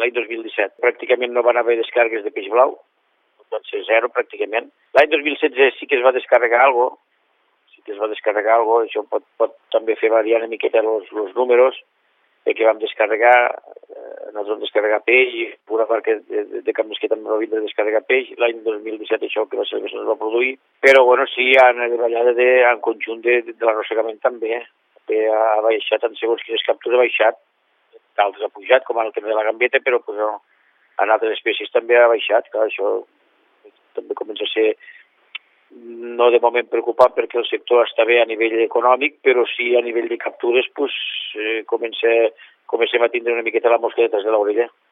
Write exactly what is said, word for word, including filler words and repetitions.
l'any dos mil disset. Pràcticament no van haver descàrregues de peix blau, van ser zero pràcticament. L'any dos mil setze sí que es va descarregar alguna cosa, sí que es va descarregar alguna cosa, això pot, pot també fer variar una miqueta els números, que vam descarregar, eh, nosaltres vam descarregar peix, i una part de, de, de Camp Mesquita també va vindre a descarregar peix, l'any dos mil disset això que va ser el que es va produir, però bueno, sí, hi ha una davallada de, en conjunt de, de l'arrossegament també, eh, ha baixat en segons quines captures, ha baixat, d'altres ha pujat, com en el tema de la gambeta, però pues, no, en altres espècies també ha baixat, clar, això també comença a ser no de moment preocupant perquè el sector està bé a nivell econòmic, però sí a nivell de captures pues, eh, comença, comencem a tindre una miqueta la mosca detrás de l'orella.